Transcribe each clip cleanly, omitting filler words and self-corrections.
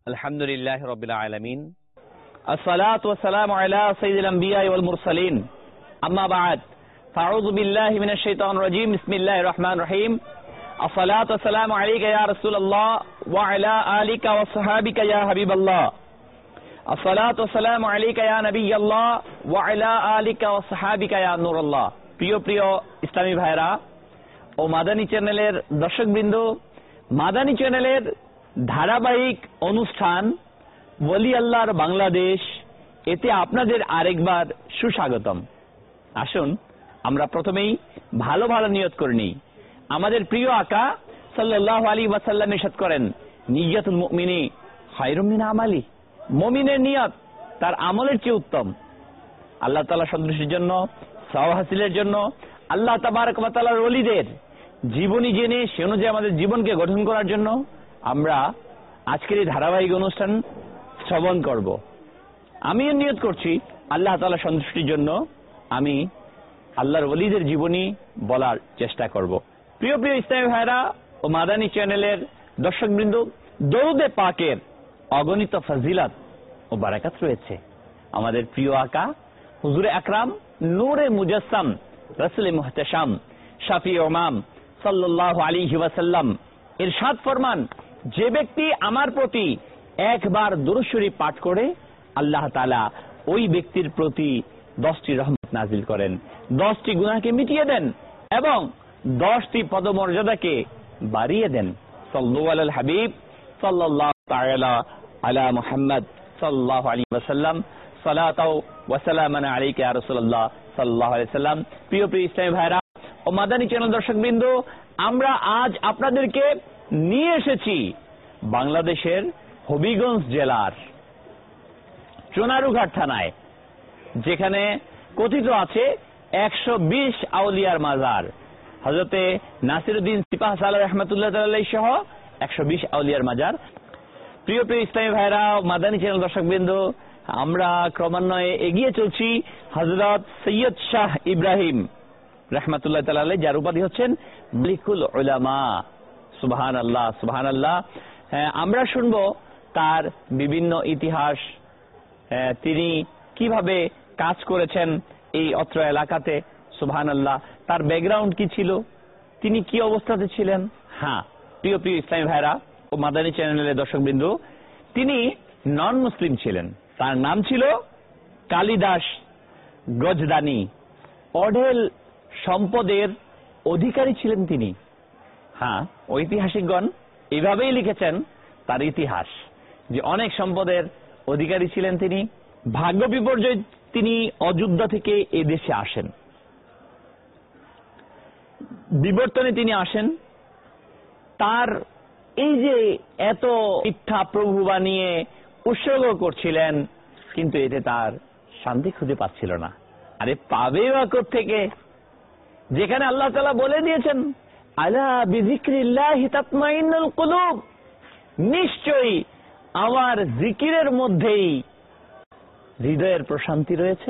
আলহামদুলিল্লাহ রাব্বিল আলামিন আসসালাতু ওয়াসসালামু আলা সাইয়্যিদিল আমবিয়া ওয়াল মুরসালিন আম্মা বা'দ ফাউযু বিল্লাহি মিনাশ শাইতানির রাজীম বিসমিল্লাহির রহমানির রহিম আসসালাতু ওয়াসসালামু আলাইকা ইয়া রাসূলুল্লাহ ওয়া আলা আলিকা ওয়া সাহাবিকা ইয়া হাবিবাল্লাহ আসসালাতু ওয়াসসালামু আলাইকা ইয়া নবিয়াল্লাহ ওয়া আলা আলিকা ওয়া সাহাবিকা ইয়া নূরুল্লাহ। প্রিয় প্রিয় ইসলামী ভাইরা ও মাদানী চ্যানেলের দর্শকবৃন্দ, মাদানী চ্যানেলের ধারাবাহিক অনুষ্ঠান ওলি আল্লাহর বাংলাদেশ, এতে আপনাদের আরেকবার সুস্বাগতম। আসুন আমরা প্রথমেই ভালো ভালো নিয়ত করে নিই। আমাদের প্রিয় আকা সাল্লাল্লাহু আলাইহি ওয়াসাল্লাম ইরশাদ করেন, নিয়্যাতুল মুমিনি খায়রুম মিন আমালি। মুমিনের নিয়ত তার আমলের চেয়ে উত্তম। আল্লাহ তাআলা সন্তুষ্টির জন্য, সওয়াব হাসিলের জন্য, আল্লাহ তাবারক ওয়া তাআলার ওলিদের জীবনী জেনে সে অনুযায়ী আমাদের জীবনকে গঠন করার জন্য আমরা আজকের এই ধারাবাহিক অনুষ্ঠান শ্রবণ করব। আমিও নিয়ত করছি আল্লাহ তাআলা সন্তুষ্টির জন্য আমি আল্লাহর ওলিদের জীবনী বলার চেষ্টা করব। প্রিয় প্রিয় ইসলামী ভাইরা ও মাদানী চ্যানেলের দর্শকবৃন্দ, দরুদে পাকের অগণিত ফজিলত ও বারাকাত রয়েছে। আমাদের প্রিয় আকা হুজুরে আকরাম নূরে মুজাসসাম রাসূলে মুহতাশাম শাফি ইমাম সাল্লাল্লাহু আলাইহি ওয়াসাল্লাম ইরশাদ ফরমান, যে ব্যক্তি আমার প্রতি একবার দুরূদ শরীফ পাঠ করে আল্লাহ তাআলা ওই ব্যক্তির প্রতি 10টি রহমত নাজিল করেন, 10টি গুনাহকে মিটিয়ে দেন এবং 10টি পদমর্যাদাকে বাড়িয়ে দেন। সাল্লাল্লাহু আলাল হাবিব সাল্লাল্লাহু তাআলা আলা মুহাম্মদ সাল্লাল্লাহু আলাইহি ওয়াসাল্লাম সালাতাও ওয়া সালামান আলাইকা ইয়া রাসূলুল্লাহ সাল্লাল্লাহু আলাইহি ওয়াসাল্লাম। প্রিয় প্রিয় ইসলামী ভাইরা ও মাদানী চ্যানেল দর্শকবৃন্দ, আমরা আজ আপনাদেরকে নিয়ে এসেছি বাংলাদেশের হবিগঞ্জ জেলার চুনারুঘাট থানায়, যেখানে কথিত আছে 120 আউলিয়ার মাজার। হযরতে নাসিরউদ্দিন সিপাহ সালাহ রাহমাতুল্লাহ আলাইহি সহ 120 আউলিয়ার মাজার। প্রিয় প্রিয় ইসলামী ভাইরা মাদানী চ্যানেল দর্শকবৃন্দ, আমরা ক্রমান্বয়ে এগিয়ে চলছি হযরত সৈয়দ শাহ ইব্রাহিম রাহমাতুল্লাহ তাআলা আলাইহি, যার উপাধি হচ্ছেন মালিকুল উলামা। সুবহানাল্লাহ সুবহানাল্লাহ। আমরা শুনবো তার বিভিন্ন ইতিহাস, তিনি কিভাবে কাজ করেছেন এই অত্র এলাকাতে। সুবহানাল্লাহ। তার ব্যাকগ্রাউন্ড কি ছিল, তিনি কি অবস্থাতে ছিলেন। হ্যাঁ প্রিয় প্রিয় ইসলামী ভাইরা ও মাদানী চ্যানেলের দর্শকবৃন্দ, তিনি নন মুসলিম ছিলেন। তার নাম ছিল কালিদাস গজদানি। অঢেল সম্পদের অধিকারী ছিলেন তিনি। হ্যাঁ, ঐতিহাসিকগণ এইভাবেই লিখেছেন তার ইতিহাস, যে অনেক সম্পদের অধিকারী ছিলেন তিনি। ভাগ্য বিপর্যয় তিনি অযোধ্যা থেকে এ দেশে আসেন, বিবর্তনে তিনি আসেন। তার এই যে এত মিথ্যা প্রভু বানিয়ে উৎসর্গ করছিলেন, কিন্তু এতে তার শান্তি খুঁজে পাচ্ছিল না। আরে পাবে বা কোত্থেকে, যেখানে আল্লাহ তাআলা বলে দিয়েছেন আলা বিযিকরিল্লাহি তাতমাইন্নুল কুলুব, নিশ্চয়ই আমার জিকিরের মধ্যেই হৃদয়ের প্রশান্তি রয়েছে।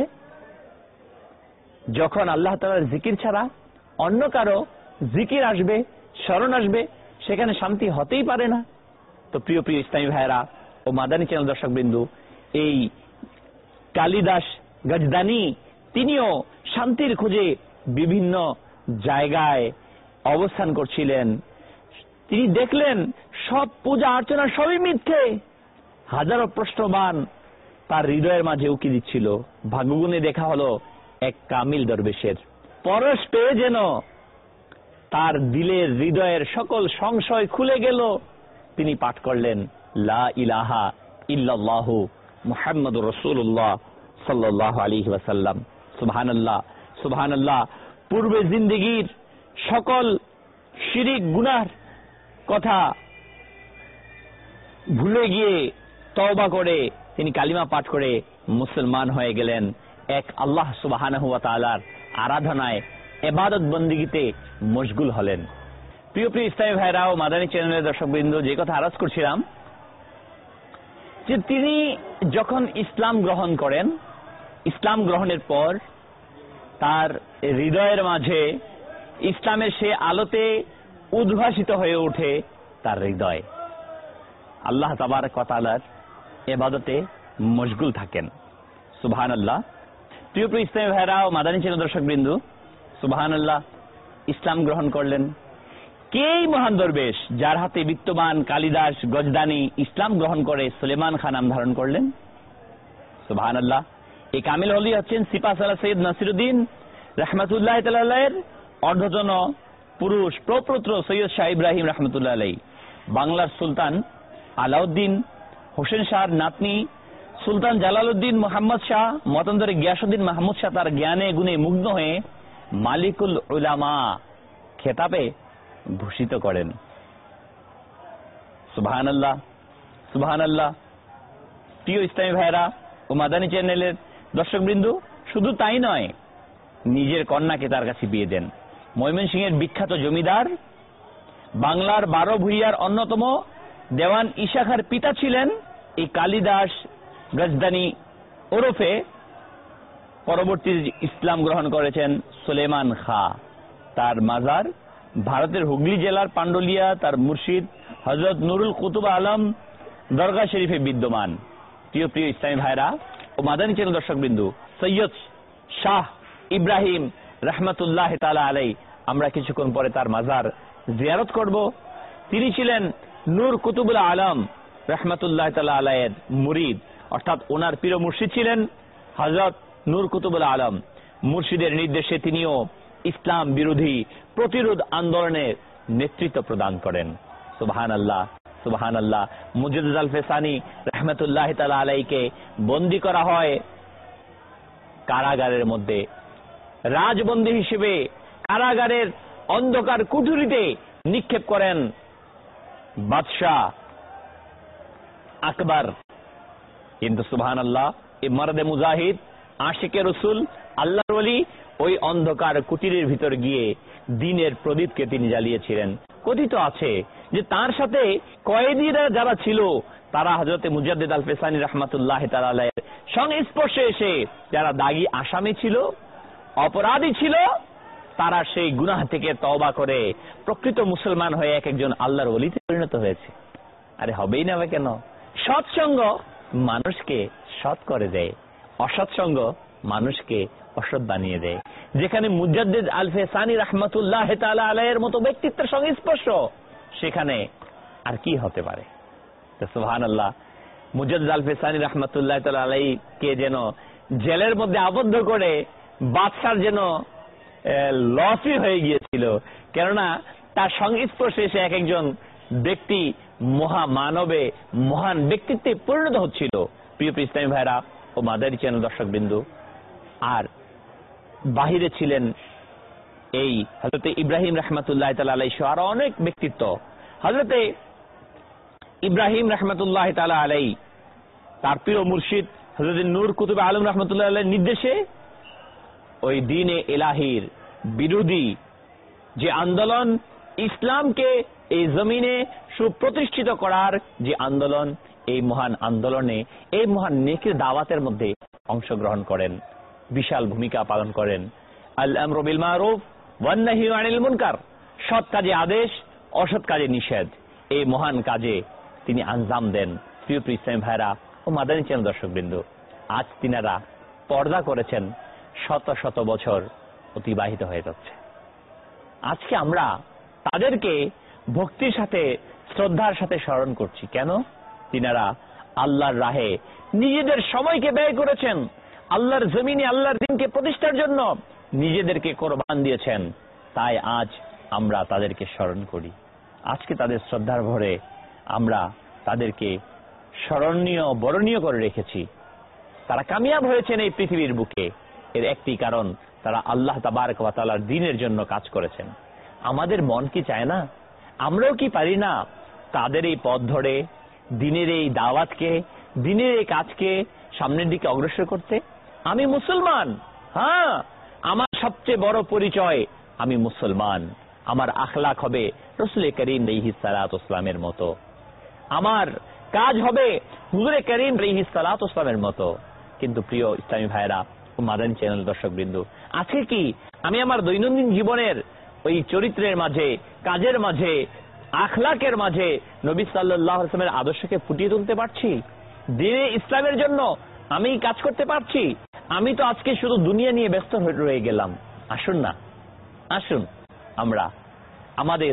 যখন আল্লাহ তাআলার জিকির ছাড়া অন্য কারো জিকির আসবে, স্মরণ আসবে, সেখানে শান্তি হতেই পারে না। তো প্রিয় প্রিয় ইসলামী ভাইরা ও মাদানী চ্যানেল দর্শকবৃন্দ, এই কালিদাস গজদানি তিনিও শান্তির খোঁজে বিভিন্ন জায়গায় অবস্থান করছিলেন। তিনি দেখলেন সব পূজা অর্চনা সবই মিথ্যে। হাজারো প্রশ্নবান তার হৃদয়ের মাঝে উকি দিচ্ছিল। ভাগ্যগুণে দেখা হলো এক কামিল দরবেশের পরশ পেয়ে যেন তার দিলের হৃদয়ের সকল সংশয় খুলে গেল। তিনি পাঠ করলেন লা ইলাহা ইল্লাল্লাহু মুহাম্মাদুর রাসূলুল্লাহ সাল্লাল্লাহু আলাইহি ওয়াসাল্লাম। সুবহানাল্লাহ সুবহানাল্লাহ। পূর্বে জিন্দেগীর সকল শিরিক গুনার কথা ভুলে গিয়ে তওবা করে তিনি কালিমা পাঠ করে মুসলমান হয়ে গেলেন। এক আল্লাহ সুবহানাহু ওয়া তাআলার আরাধনায়, ইবাদত বন্দেগীতে মশগুল হলেন। প্রিয় প্রিয় ইসলামী ভাইরা ও মাদানী চ্যানেলের দর্শকবৃন্দ, যে কথা আরজ করছিলাম, যে তিনি যখন ইসলাম গ্রহণ করেন, ইসলাম গ্রহণের পর তার হৃদয়ের মাঝে ইসলামের সে আলোতে উদ্ভাসিত হয়ে ওঠে তার হৃদয়। আল্লাহ তাবারক ওয়া তাআলার ইবাদতে মশগুল থাকেন। সুবহানাল্লাহ। প্রিয় প্রিয় ইসলামী ভাইরা ও মাদানী চ্যানেল দর্শকবৃন্দ, সুবহানাল্লাহ, ইসলাম গ্রহণ করলেন কেই মহান দরবেশ যার হাতে বিত্তবান কালিদাস গজদানি ইসলাম গ্রহণ করে সুলেমান খান নাম ধারণ করলেন? সুবহানাল্লাহ। এই কামিল ওলি হচ্ছেন সিপাহসালার সৈয়দ নাসিরউদ্দিন রাহমাতুল্লাহ তাআলা আলাইহির অর্ধতন পুরুষ প্রপুত্র সৈয়দ শাহ ইব্রাহিম রাহমাতুল্লাহ আলাইহি। বাংলার সুলতান আলাউদ্দিন হোসেন শাহর নাতনি সুলতান জালালউদ্দিন মোহাম্মদ শাহ মতান্তরে গিয়াসউদ্দিন মাহমুদ শাহ তার জ্ঞানে গুণে মুগ্ধ হয়ে মালিকুল উলামা খেতাবে ভূষিত করেন। সুবহানাল্লাহ, সুবহানাল্লাহ। প্রিয় ইসলামী ভাইরা ও মাদানী চ্যানেলের দর্শকবৃন্দ, শুধু তাই নয়, নিজের কন্যাকে তার কাছে বিয়ে দেন। ময়মনসিংহের বিখ্যাত জমিদার বাংলার 12 ভূঁইয়ার অন্যতম দেওয়ান ইশাখার পিতা ছিলেন এই কালিদাস গজদানি ওরফে পরবর্তী ইসলাম গ্রহণ করেছেন সুলেমান খাঁ। তার মাজার ভারতের হুগলি জেলার পান্ডলিয়া তার মুর্শিদ হযরত নুরুল কুতুব আলম দরগা শরীফে বিদ্যমান। প্রিয় প্রিয় ইসলামী ভাইরা ও মাদানী চ্যানেল দর্শকবৃন্দ, সৈয়দ শাহ ইব্রাহিম রাহমাতুল্লাহ তাআলা আলাইহি আমরা কিছুক্ষণ পরে তার মাজার জিয়ারত করব। তিনি ছিলেন নূর কুতুবুল আলম রাহমাতুল্লাহ তাআলা আলাইহির মুরিদ, অর্থাৎ ওনার প্রিয় মুর্শিদ ছিলেন হযরত নূর কুতুবুল আলম। মুর্শিদের নির্দেশে তিনিও ইসলাম বিরোধী প্রতিরোধ আন্দোলনের নেতৃত্ব প্রদান করেন। সুবহানাল্লাহ, সুবহানাল্লাহ। মুজাদ্দিদ আল ফেসানি রাহমাতুল্লাহ তাআলা আলাইহিকে বন্দী করা হয় কারাগারের মধ্যে। রাজবন্দী হিসেবে কারাগারের অন্ধকার কুঠুরিতে নিক্ষেপ করেন বাদশাহ আকবর। কিন্তু সুবহানাল্লাহ, এই মর্দে মুজাহিদ আশিকে রাসূল আল্লাহর ওলি ওই অন্ধকার কুটিরের ভিতর গিয়ে দ্বীনের প্রদীপকে তিনি জ্বালিয়েছিলেন। কথিত আছে যে তার সাথে কয়েদিরা যারা ছিল তারা হযরতে মুজাদ্দিদ আল ফেসানি রাহমাতুল্লাহ তাআলা আলাইহির সংস্পর্শে এসে যারা দাগী আসামি ছিল, অপরাধী ছিল, তারা সেই গুনাহ থেকে তওবা করে প্রকৃত মুসলমান হয়ে এক একজন আল্লাহর ওলিতে পরিণত হয়েছে। আরে হবেই না কেন? সৎসঙ্গ মানুষকে সৎ করে দেয়, অসৎসঙ্গ মানুষকে অসৎ বানিয়ে দেয়। যেখানে মুজাদ্দিদ আল ফেসানি রাহমাতুল্লাহ তাআলা আলাইহির মতো ব্যক্তিত্বের সংস্পর্শ, সেখানে আর কি হতে পারে? তো সুবহানাল্লাহ, মুজাদ্দিদ আল ফেসানি রাহমাতুল্লাহ তাআলা আলাইহিকে যেন জেলের মধ্যে আবদ্ধ করে বাদশার যেন লসই হয়ে গিয়েছিল, কেননা তার সংস্পর্শে এসে এক একজন ব্যক্তি মহামানবে মহান ব্যক্তিত্বে পরিণত হচ্ছিল। প্রিয় প্রিয় ইসলামী ভাইরা ও মাদানী চ্যানেল দর্শকবৃন্দ, আর বাহিরে ছিলেন এই হযরতে ইব্রাহিম রাহমাতুল্লাহ তাআলা আলাইহি আরো অনেক ব্যক্তিত্ব। হযরতে ইব্রাহিম রাহমাতুল্লাহ তাআলা আলাইহি তার প্রিয় মুর্শিদ হযরত নূর কুতুব আলম রাহমাতুল্লাহ আলাইহির নির্দেশে ওই দ্বীনে ইলাহির বিরোধী যে আন্দোলন, ইসলামকে এই জমিনে সুপ্রতিষ্ঠিত করার যে আন্দোলন, এই মহান আন্দোলনে এই মহান নেকির দাওয়াতের মধ্যে অংশগ্রহণ করেন, বিশাল ভূমিকা পালন করেন। আল আমরু বিল মারুফ ওয়ান নাহয়ু আনিল মুনকার, সৎ কাজে আদেশ, অসৎ কাজে নিষেধ, এই মহান কাজে তিনি আঞ্জাম দেন। প্রিয় প্রিয় ইসলামী ভাইরা ও মাদানী চ্যানেল দর্শকবৃন্দ, আজ তিনারা পর্দা করেছেন, শত শত বছর অতিবাহিত হয়ে যাচ্ছে। আজকে আমরা তাদেরকে ভক্তির সাথে শ্রদ্ধার সাথে স্মরণ করছি। কেন? তিনারা আল্লাহর রাহে নিজেদের সময়কে ব্যয় করেছেন, আল্লাহর জমিনে আল্লাহর দ্বীনকে প্রতিষ্ঠার জন্য নিজেদেরকে কোরবান দিয়েছেন। তাই আজ আমরা তাদেরকে স্মরণ করি। আজকে তাদের শ্রদ্ধার ভরে আমরা তাদেরকে স্মরণীয় বরণীয় করে রেখেছি। তারা কামিয়াব হয়েছেন এই পৃথিবীর বুকে, এর একটি কারণ তারা আল্লাহ তাবারক ওয়া তাআলার দ্বীনের জন্য কাজ করেছেন। আমাদের মন কি চায় না? আমরাও কি পারি না তাদের এই পথ ধরে দ্বীনের এই দাওয়াতকে, দ্বীনের এই কাজকে সামনের দিকে অগ্রসর করতে? আমি মুসলমান, হ্যাঁ, আমার সবচেয়ে বড় পরিচয় আমি মুসলমান। আমার আখলাক হবে রাসূল করিম আলাইহিস সালাতু ওয়াসসালামের মতো, আমার কাজ হবে হুজুরে করিম আলাইহিস সালাতু ওয়াসসালামের মতো। কিন্তু প্রিয় ইসলামী ভাইরা ও মাদানী চ্যানেল দর্শকবৃন্দ, আজকে কি আমি আমার দৈনন্দিন জীবনের ওই চরিত্রের মাঝে, কাজের মাঝে আখলাকের মাঝে নবী সাল্লাল্লাহু আলাইহি ওয়াসাল্লামের আদর্শকে ফুটিয়ে তুলতে পারছি? দ্বীনে ইসলামের জন্য আমি কাজ করতে পারছি? আমি তো আজকে শুধু দুনিয়া নিয়ে ব্যস্ত রয়ে গেলাম। আসুন না, আসুন আমরা আমাদের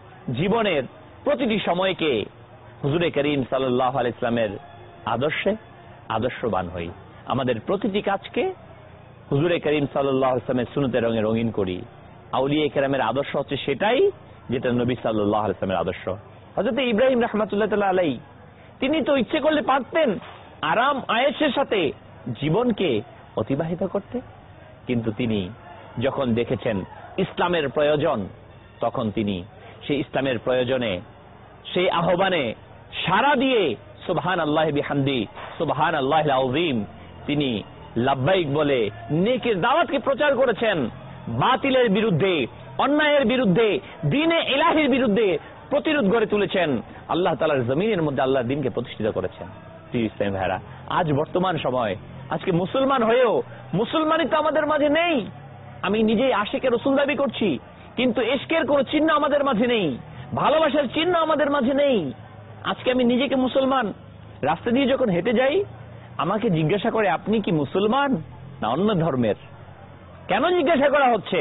জীবনের প্রতিটি সময়কে হুজুরে করিম সাল্লাল্লাহু আলাইহি ওয়াসাল্লামের আদর্শে আদর্শবান হই। আমাদের প্রতিটি কাজকে হুজুরে করিম সাল্লাল্লাহু আলাইহি ওয়াসাল্লামের সুন্নতের রঙে রঙিন করি। আউলিয়া কেরামের আদর্শ হচ্ছে সেটাই যেটা নবী সাল্লাল্লাহু আলাইহি ওয়াসাল্লামের আদর্শ। হযরত ইব্রাহিম রাহমাতুল্লাহ তাআলা আলাইহি তিনি তো ইচ্ছে করলে পারতেন আরাম আয়েশের সাথে জীবনকে অতিবাহিত করতে, কিন্তু তিনি যখন দেখেছেন ইসলামের প্রয়োজন, তখন তিনি সেই ইসলামের প্রয়োজনে, সেই আহ্বানে সাড়া দিয়ে সুবহানাল্লাহি বিহামদি সুবহানাল্লাহিল আযীম তিনি লাব্বাইক বলে নেকের দাওয়াতকে প্রচার করেছেন। বাতিলের বিরুদ্ধে, অন্যায়ের বিরুদ্ধে, দ্বীনে ইলাহির বিরুদ্ধে প্রতিরোধ গড়ে তুলেছেন। আল্লাহ তাআলার জমিনের মধ্যে আল্লাহর দ্বীনকে প্রতিষ্ঠিত করেছেন। প্রিয় ইসলামী ভাইরা, আজ বর্তমান সময় আজকে মুসলমান হয়েও মুসলমানই তো আমাদের মাঝে নেই। আমি নিজেই আশিকের রাসূল দাবি করছি, কিন্তু ইশকের কোনো চিহ্ন আমাদের মাঝে নেই, ভালোবাসার চিহ্ন আমাদের মাঝে নেই। আজকে আমি নিজেকে মুসলমান, রাস্তা দিয়ে যখন হেঁটে যাই আমাকে জিজ্ঞাসা করে আপনি কি মুসলমান না অন্য ধর্মের? কেন জিজ্ঞাসা করা হচ্ছে?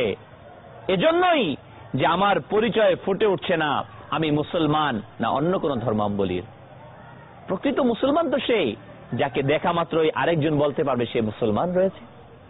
এজন্যই যে আমার পরিচয় ফুটে উঠছে না আমি মুসলমান না অন্য কোন ধর্মাবলম্বীর। প্রকৃত মুসলমান তো সেই যাকে দেখা মাত্রই আরেকজন বলতে পারবে সে মুসলমান রয়েছে।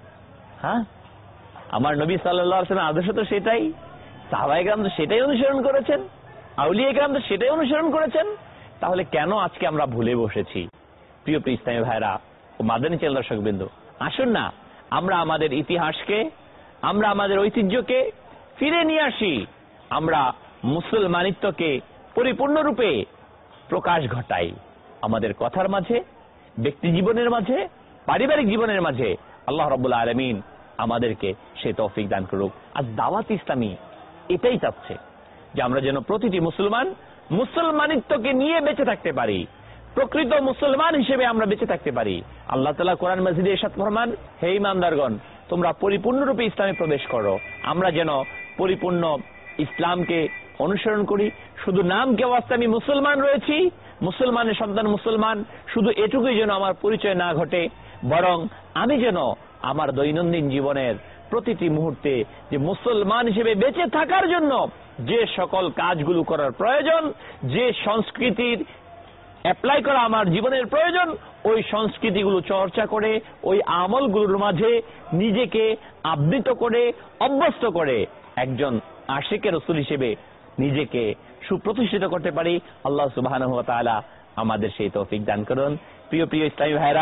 হ্যাঁ, আমার নবী সাল্লাল্লাহু আলাইহি ওয়াসাল্লাম আদর্শ তো সেটাই, সাহাবায়ে কেরাম তো সেটাই অনুসরণ করেছেন, আউলিয়া কেরাম তো সেটাই অনুসরণ করেছেন। তাহলে কেন আজকে আমরা ভুলে বসেছি? প্রিয় ইসলামী ভাইরা ও মাদানী চ্যানেল দর্শকবৃন্দ, আসুন না আমরা আমাদের ইতিহাসকে, আমরা আমাদের ঐতিহ্যকে ফিরে নিয়ে আসি। আমরা মুসলমানিত্বকে পরিপূর্ণরূপে প্রকাশ ঘটাই আমাদের কথার মাঝে, ব্যক্তি জীবনের মাঝে, পারিবারিক জীবনের মাঝে। আল্লাহ রাব্বুল আলামিন আমাদেরকে সে তৌফিক দান করুক। আর দাওয়াত ইসলামী এটাই চাচ্ছে যে আমরা যেন প্রতিটি মুসলমান মুসলমানিত্বকে নিয়ে বেঁচে থাকতে পারি, প্রকৃত মুসলমান হিসেবে আমরা বেঁচে থাকতে পারি। আল্লাহ তাআলা কোরআন মাজিদে ইরশাদ ফরমান, হে ঈমানদারগণ তোমরা পরিপূর্ণরূপে ইসলামে প্রবেশ করো। আমরা যেন পরিপূর্ণ ইসলামকে অনুসরণ করি। শুধু নামকে ওয়াস্তে আমি মুসলমান রয়েছি, মুসলমানের সন্তান মুসলমান, শুধু এটুকুই যেন আমার পরিচয় না ঘটে, বরং আমি যেন আমার দৈনন্দিন জীবনের প্রতিটি মুহূর্তে যে মুসলমান হিসেবে বেঁচে থাকার জন্য যে সকল কাজগুলো করার প্রয়োজন, যে সংস্কৃতির অ্যাপ্লাই করা আমার জীবনের প্রয়োজন, ওই সংস্কৃতিগুলো চর্চা করে, ওই আমলগুলোর মাঝে নিজেকে আবৃত করে, অভ্যস্ত করে একজন আশিকের রাসূল হিসেবে নিজেকে সুপ্রতিষ্ঠিত করতে পারি। আল্লাহ সুবহানাহু ওয়া তাআলা আমাদের সেই তৌফিক দান করুন। প্রিয় প্রিয় ইসলামী ভাইরা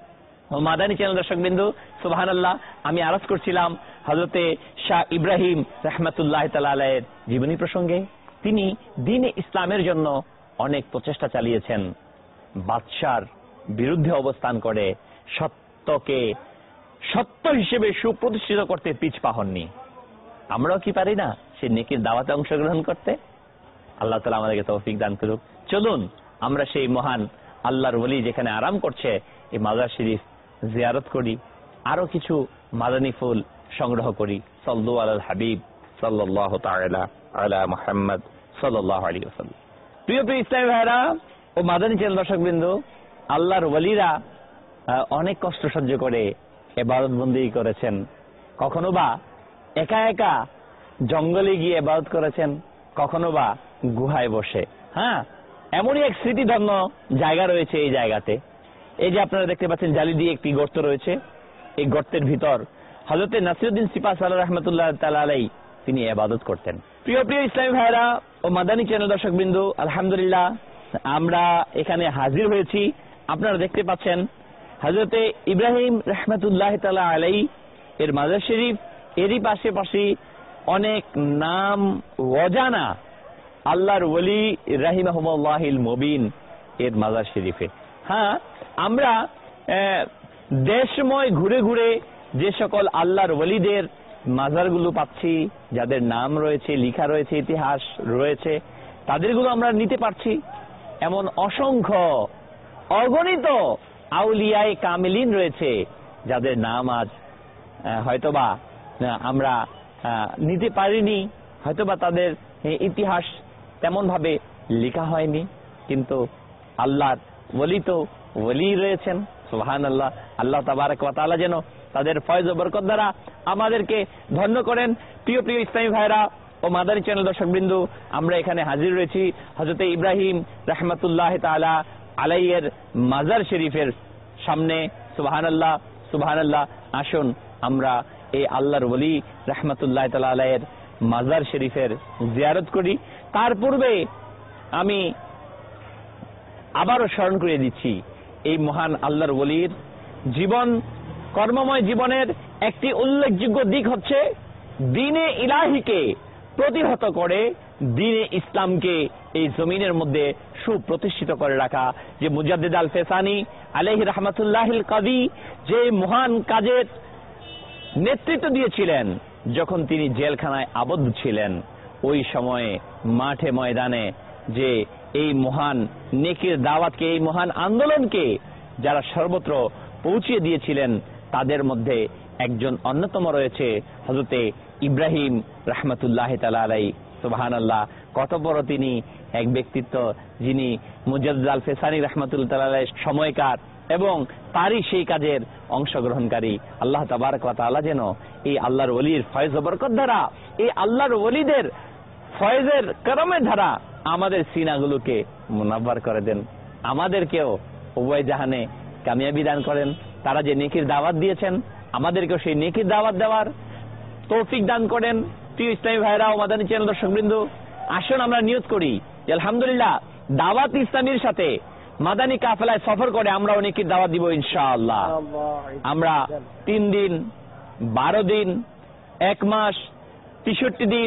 ও মাদানী চ্যানেল দর্শকবৃন্দু, সুবহানাল্লাহ, আমি আরজ করছিলাম হযরতে শাহ ইব্রাহিম রাহমাতুল্লাহি তাআলা আলাইহির জীবনী প্রসঙ্গে। তিনি দ্বীনে ইসলামের জন্য অনেক প্রচেষ্টা চালিয়েছেন, বাদশার বিরুদ্ধে অবস্থান করে সত্যকে সত্য হিসেবে সুপ্রতিষ্ঠিত করতে পিছপা হননি। আমরাও কি পারি না সে নেকির দাওয়াতে অংশগ্রহণ করতে? আল্লাহ তাআলা আমাদেরকে তৌফিক দান করুক। চলুন আমরা সেই মহান আল্লাহর ওলি যেখানে আরাম করছে এই মাজার শরীফ জিয়ারত করি, আরো কিছু মাদানী ফুল সংগ্রহ করি। সাল্লু আলাল হাবিব সাল্লাল্লাহু তাআলা আলা মুহাম্মদ সাল্লাল্লাহু আলাইহি ওয়াসাল্লাম। প্রিয় প্রিয় ইসলামী ভাইরা ও মাদানী চ্যানেল দর্শকবৃন্দ, আল্লাহর ওলিরা অনেক কষ্ট সহ্য করে ইবাদত বন্দেগী করেছেন। কখনো বা একা একা জঙ্গলে গিয়ে ইবাদত করেছেন, কখনো বা গুহায় বসে। হ্যাঁ, এমনই এক স্মৃতিধন্য জায়গা রয়েছে এই জায়গাতে। এই যে আপনারা দেখতে পাচ্ছেন জালি দিয়ে একটি গর্ত রয়েছে, এই গর্তের ভিতর হযরতে নাসিরউদ্দিন সিপাহসালার রাহমাতুল্লাহ তাআলা আলাইহি তিনি ইবাদত করতেন। প্রিয় প্রিয় ইসলামী ভাইরা ও মাদানী চ্যানেল দর্শকবৃন্দ, আলহামদুলিল্লাহ আমরা এখানে হাজির হয়েছি। আপনারা দেখতে পাচ্ছেন হযরতে ইব্রাহিম রাহমাতুল্লাহ তাআলা আলাইহি এর মাজার শরীফ, এরই পাশে অনেক নাম অজানা আল্লাহর ওলি রাহিমাহুমুল্লাহিল মুবিন এর মাজার শরীফে। হ্যাঁ, আমরা দেশময় ঘুরে ঘুরে যে সকল আল্লাহর ওলিদের মাজারগুলো পাচ্ছি, যাদের নাম রয়েছে, লেখা রয়েছে, ইতিহাস রয়েছে, তাদেরগুলো আমরা নিতে পারছি। এমন অসংখ্য অগণিত আউলিয়ায়ে কামিলিন রয়েছে যাদের নাম আজ হয়তোবা আমরা নিতে পারিনি, হয়তোবা তাদের ইতিহাস তেমন ভাবে লেখা হয়নি, কিন্তু আল্লাহর ওলি তো ওলি রয়েছেন। সুবহানাল্লাহ। আল্লাহ তাবারক ওয়া তাআলা যেন তাদের ফয়েজ ও বরকত দ্বারা আমাদেরকে ধন্য করেন। প্রিয় প্রিয় ইসলামী ভাইরা ও মাদানী চ্যানেল দর্শকবৃন্দ, আমরা এখানে হাজির রয়েছি হযরতে ইব্রাহিম রাহমাতুল্লাহ তাআলা আলাইহির মাজার শরীফের সামনে। সুবহানাল্লাহ সুবহানাল্লাহ। আসুন আমরা এই আল্লাহর ওলি রাহমাতুল্লাহ তাআলা আলাইহির মাজার শরীফের জিয়ারত করি। তার পূর্বে আমি আবারও স্মরণ করে দিচ্ছি, এই মহান আল্লাহর ওলির জীবন, কর্মময় জীবনের একটি উল্লেখযোগ্য দিক হচ্ছে দ্বীনে ইলাহিকে প্রতিহত করে দ্বীনে ইসলামকে এই জমিনের মধ্যে সুপ্রতিষ্ঠিত করে রাখা। যে মুজাদ্দিদ আল ফেসানি আলাইহি রাহমাতুল্লাহিল কাদি যে মহান কাজের নেতৃত্ব দিয়েছিলেন, যখন তিনি জেলখানায় আবদ্ধ ছিলেন, ওই সময়ে মাঠে ময়দানে যে এই মহান নেকির দাওয়াতকে, এই মহান আন্দোলনকে যারা সর্বত্র পৌঁছিয়ে দিয়েছিলেন, তাদের মধ্যে একজন অন্যতম রয়েছে হযরতে ইব্রাহিম রাহমাতুল্লাহ তাআলা আলাইহি। সুবহানাল্লাহ। কত বড় তিনি এক ব্যক্তিত্ব, যিনি মুজাদ্দিদ আল ফেসানি রাহমাতুল্লাহ তাআলা আলাইহির সময়কার এবং তারই সেই কাজের অংশগ্রহণকারী। আল্লাহ তাবারক ওয়া তাআলা যেন এই আল্লাহর ওলির ফয়েজ ও বরকত দ্বারা, এই আল্লাহর ওলিদের ফয়েজের করমের দ্বারা আমাদের সিনাগুলোকে মুনাব্বার করে দেন, আমাদেরকেও উভয় জাহানে কামিয়াবি দান করেন। তারা যে নেকির দাওয়াত দিয়েছেন, আমাদেরকেও সেই নেকির দাওয়াত দেওয়ার তৌফিক দান করেন। প্রিয় ইসলামী ভাইরা ও মাদানী চ্যানেল দর্শকবৃন্দ, আসুন আমরা নিয়ত করি যে আলহামদুলিল্লাহ দাওয়াত ইসলামীর সাথে মাদানী কাফেলায় সফর করে আমরা নেকির দাওয়াত দিব ইনশাআল্লাহ। আমরা 3 দিন, 12 দিন, 1 মাস, 63 দিন,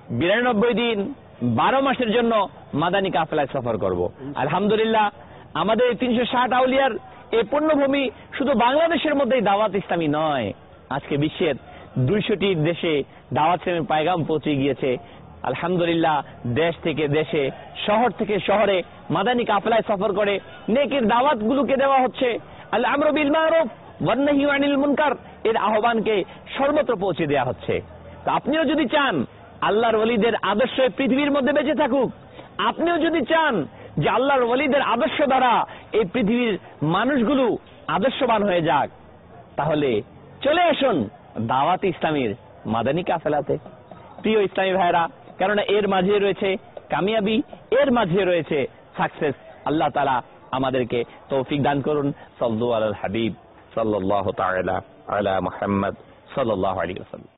92 দিন, 12 মাসের জন্য মাদানী কাফেলায় সফর করব। আলহামদুলিল্লাহ আমাদের 360 আউলিয়ার এই পুণ্যভূমি শুধু বাংলাদেশের মধ্যেই দাওয়াত ইসলামী নয়, আজকে বিশ্বের 200টি দেশে দাওয়াত ইসলামের পায়গাম পৌঁছে গিয়েছে। আলহামদুলিল্লাহ দেশ থেকে দেশে, শহর থেকে শহরে মাদানী কাফেলায় সফর করে নেকির দাওয়াতগুলোকে দেওয়া হচ্ছে। আল আমরু বিল মারুফ ওয়ান নাহয়ু আনিল মুনকার এর আহ্বানকে সর্বত্র পৌঁছে দেওয়া হচ্ছে। তো আপনিও যদি চান আল্লাহর ওলিদের আদর্শ পৃথিবীর মধ্যে বেঁচে থাকুক, আপনিও যদি চান যে আল্লাহর ওলিদের আদর্শ দ্বারা এই পৃথিবীর মানুষগুলো আদর্শবান হয়ে যাক, তাহলে চলে আসুন দাওয়াত ইসলামীর মাদানী কাফেলাতে। প্রিয় ইসলামী ভাইরা, কেননা এর মাঝে রয়েছে কামিয়াবি, এর মাঝে রয়েছে সাকসেস। আল্লাহ তাআলা আমাদেরকে তৌফিক দান করুন। সাল্লু আলাল হাবিব সাল্লাল্লাহু তাআলা আলা মুহাম্মদ সাল্লাল্লাহু আলাইহি ওয়াসাল্লাম।